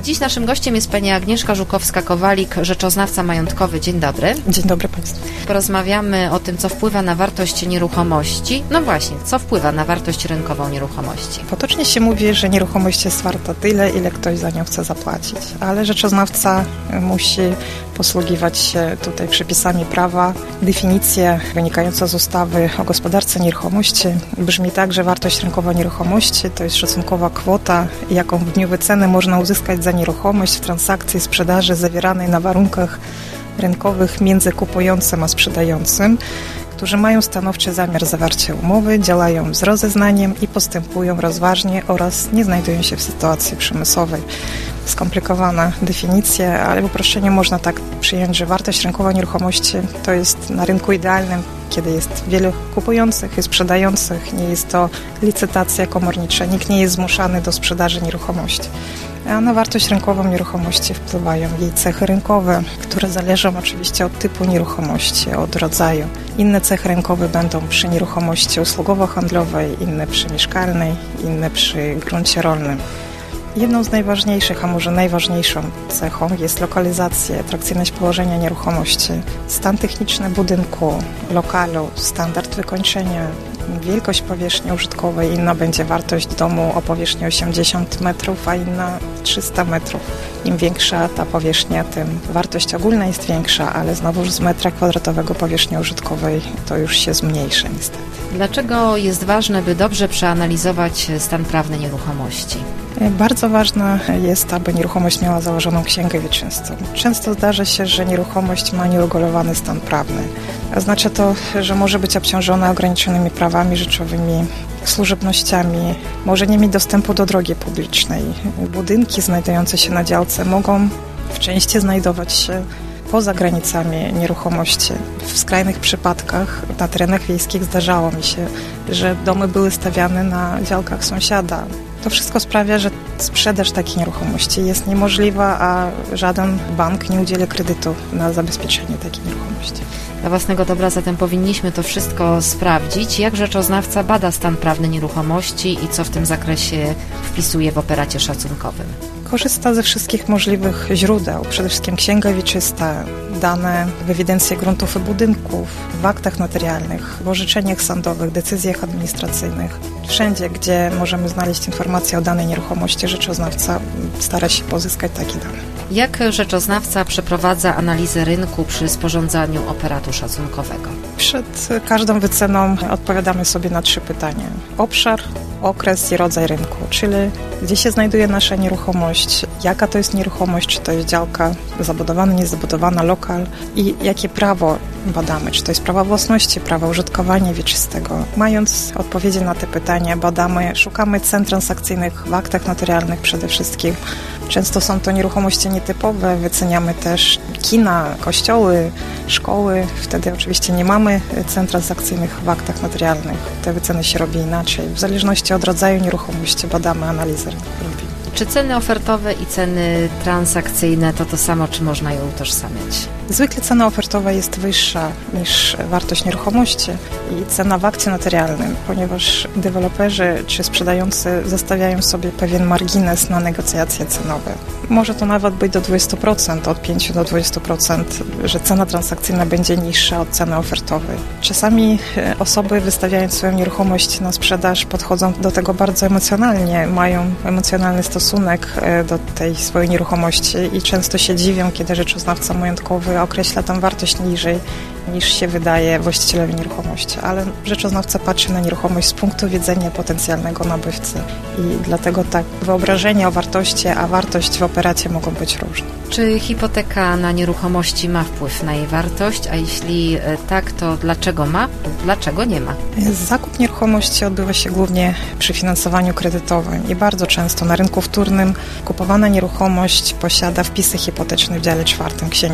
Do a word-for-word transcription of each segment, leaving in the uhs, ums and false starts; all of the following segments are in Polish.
Dziś naszym gościem jest pani Agnieszka Żukowska-Kowalik, rzeczoznawca majątkowy. Dzień dobry. Dzień dobry Państwu. Porozmawiamy o tym, co wpływa na wartość nieruchomości. No właśnie, co wpływa na wartość rynkową nieruchomości? Potocznie się mówi, że nieruchomość jest warta tyle, ile ktoś za nią chce zapłacić, ale rzeczoznawca musi posługiwać się tutaj przepisami prawa. Definicja wynikająca z ustawy o gospodarce nieruchomości brzmi tak, że wartość rynkowa nieruchomości to jest szacunkowa kwota, jaką w dniu wyceny można uzyskać za nieruchomość w transakcji sprzedaży zawieranej na warunkach rynkowych między kupującym a sprzedającym, którzy mają stanowczy zamiar zawarcia umowy, działają z rozeznaniem i postępują rozważnie oraz nie znajdują się w sytuacji przymusowej. Skomplikowana definicja, ale w uproszczeniu można tak przyjąć, że wartość rynkowa nieruchomości to jest na rynku idealnym, kiedy jest wielu kupujących i sprzedających, nie jest to licytacja komornicza, nikt nie jest zmuszany do sprzedaży nieruchomości. A na wartość rynkową nieruchomości wpływają jej cechy rynkowe, które zależą oczywiście od typu nieruchomości, od rodzaju. Inne cechy rynkowe będą przy nieruchomości usługowo-handlowej, inne przy mieszkalnej, inne przy gruncie rolnym. Jedną z najważniejszych, a może najważniejszą cechą jest lokalizacja, atrakcyjność położenia nieruchomości, stan techniczny budynku, lokalu, standard wykończenia, wielkość powierzchni użytkowej. Inna będzie wartość domu o powierzchni osiemdziesiąt metrów, a inna trzysta metrów. Im większa ta powierzchnia, tym wartość ogólna jest większa, ale znowuż z metra kwadratowego powierzchni użytkowej to już się zmniejsza niestety. Dlaczego jest ważne, by dobrze przeanalizować stan prawny nieruchomości? Bardzo ważne jest, aby nieruchomość miała założoną księgę wieczystą. Często zdarza się, że nieruchomość ma nieuregulowany stan prawny. Oznacza to, że może być obciążona ograniczonymi prawami rzeczowymi, służebnościami, może nie mieć dostępu do drogi publicznej. Budynki znajdujące się na działce mogą w części znajdować się poza granicami nieruchomości. W skrajnych przypadkach na terenach wiejskich zdarzało mi się, że domy były stawiane na działkach sąsiada. To wszystko sprawia, że sprzedaż takiej nieruchomości jest niemożliwa, a żaden bank nie udzieli kredytu na zabezpieczenie takiej nieruchomości. Dla własnego dobra zatem powinniśmy to wszystko sprawdzić. Jak rzeczoznawca bada stan prawny nieruchomości i co w tym zakresie wpisuje w operacie szacunkowym? Korzysta ze wszystkich możliwych źródeł, przede wszystkim księga wieczysta, dane w ewidencji gruntów i budynków, w aktach notarialnych, w orzeczeniach sądowych, decyzjach administracyjnych. Wszędzie, gdzie możemy znaleźć informacje o danej nieruchomości, rzeczoznawca stara się pozyskać takie dane. Jak rzeczoznawca przeprowadza analizę rynku przy sporządzaniu operatu szacunkowego? Przed każdą wyceną odpowiadamy sobie na trzy pytania. Obszar, okres i rodzaj rynku, czyli gdzie się znajduje nasza nieruchomość, jaka to jest nieruchomość, czy to jest działka zabudowana, niezabudowana, lokal i jakie prawo badamy, czy to jest prawo własności, prawo użytkowania wieczystego. Mając odpowiedzi na te pytania, badamy, szukamy cen transakcyjnych w aktach notarialnych przede wszystkim. Często są to nieruchomości nietypowe, wyceniamy też kina, kościoły, szkoły. Wtedy oczywiście nie mamy cen transakcyjnych w aktach notarialnych. Te wyceny się robi inaczej. W zależności od rodzaju nieruchomości badamy analizę rynku. Czy ceny ofertowe i ceny transakcyjne to to samo, czy można je utożsamiać? Zwykle cena ofertowa jest wyższa niż wartość nieruchomości i cena w akcie notarialnym, ponieważ deweloperzy czy sprzedający zostawiają sobie pewien margines na negocjacje cenowe. Może to nawet być do dwudziestu procent, od pięciu do dwudziestu procent, że cena transakcyjna będzie niższa od ceny ofertowej. Czasami osoby wystawiając swoją nieruchomość na sprzedaż podchodzą do tego bardzo emocjonalnie, mają emocjonalny stosunek do tej swojej nieruchomości i często się dziwią, kiedy rzeczoznawca majątkowy określa tę wartość niżej niż się wydaje właścicielowi nieruchomości, ale rzeczoznawca patrzy na nieruchomość z punktu widzenia potencjalnego nabywcy i dlatego tak wyobrażenie o wartości, a wartość w operacie mogą być różne. Czy hipoteka na nieruchomości ma wpływ na jej wartość, a jeśli tak, to dlaczego ma, dlaczego nie ma? Zakup nieruchomości odbywa się głównie przy finansowaniu kredytowym i bardzo często na rynku wtórnym kupowana nieruchomość posiada wpisy hipoteczne w dziale czwartym Księgi Wieczystej.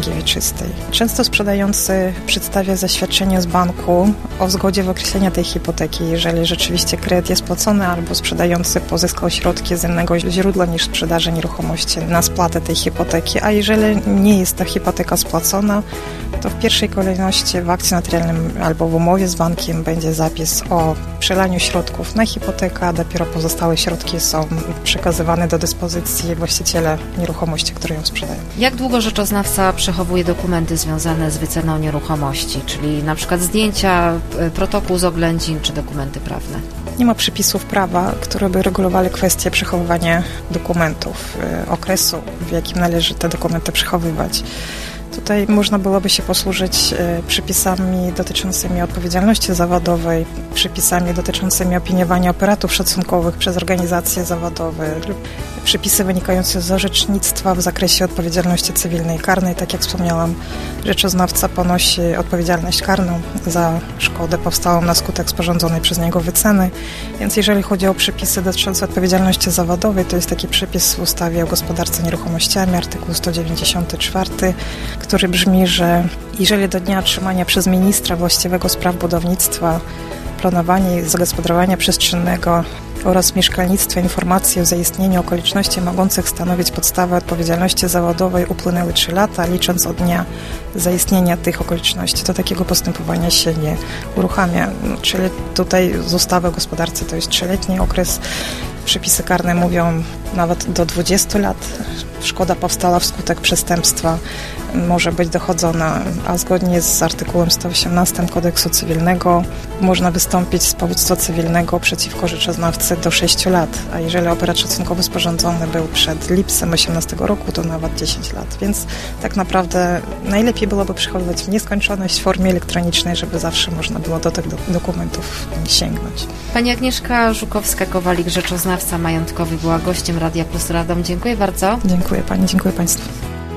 osobistej. Często sprzedający przedstawia zaświadczenie z banku o zgodzie w określeniu tej hipoteki, jeżeli rzeczywiście kredyt jest płacony albo sprzedający pozyskał środki z innego źródła niż sprzedaży nieruchomości na spłatę tej hipoteki, a jeżeli nie jest ta hipoteka spłacona, to w pierwszej kolejności w akcie notarialnym albo w umowie z bankiem będzie zapis o przelaniu środków na hipotekę, a dopiero pozostałe środki są przekazywane do dyspozycji właściciela nieruchomości, który ją sprzedaje. Jak długo rzeczoznawca przechowuje dokumenty związane z wyceną nieruchomości, czyli na przykład zdjęcia, protokół z oględzin czy dokumenty prawne? Nie ma przepisów prawa, które by regulowały kwestię przechowywania dokumentów, okresu, w jakim należy te dokumenty przechowywać. Tutaj można byłoby się posłużyć przepisami dotyczącymi odpowiedzialności zawodowej, przepisami dotyczącymi opiniowania operatów szacunkowych przez organizacje zawodowe lub przepisy wynikające z orzecznictwa w zakresie odpowiedzialności cywilnej i karnej. Tak jak wspomniałam, rzeczoznawca ponosi odpowiedzialność karną za szkodę powstałą na skutek sporządzonej przez niego wyceny. Więc jeżeli chodzi o przepisy dotyczące odpowiedzialności zawodowej, to jest taki przepis w ustawie o gospodarce nieruchomościami, artykuł sto dziewięćdziesiąty czwarty, który brzmi, że jeżeli do dnia otrzymania przez ministra właściwego spraw budownictwa, planowania i zagospodarowania przestrzennego oraz mieszkalnictwa informacji o zaistnieniu okoliczności mogących stanowić podstawę odpowiedzialności zawodowej upłynęły trzy lata, licząc od dnia zaistnienia tych okoliczności, to takiego postępowania się nie uruchamia. Czyli tutaj z ustawy o gospodarce to jest trzyletni okres. Przepisy karne mówią nawet do dwudziestu lat. Szkoda powstała wskutek przestępstwa może być dochodzona, a zgodnie z artykułem sto osiemnastym Kodeksu Cywilnego można wystąpić z powództwa cywilnego przeciwko rzeczoznawcy do sześciu lat, a jeżeli operat szacunkowy sporządzony był przed lipcem osiemnastego roku, to nawet dziesięć lat. Więc tak naprawdę najlepiej byłoby przechowywać w nieskończoność w formie elektronicznej, żeby zawsze można było do tych do- dokumentów sięgnąć. Pani Agnieszka Żukowska-Kowalik, rzeczoznawca majątkowy, była gościem Radia Plus Radom. Dziękuję bardzo. Dziękuję Pani, dziękuję Państwu.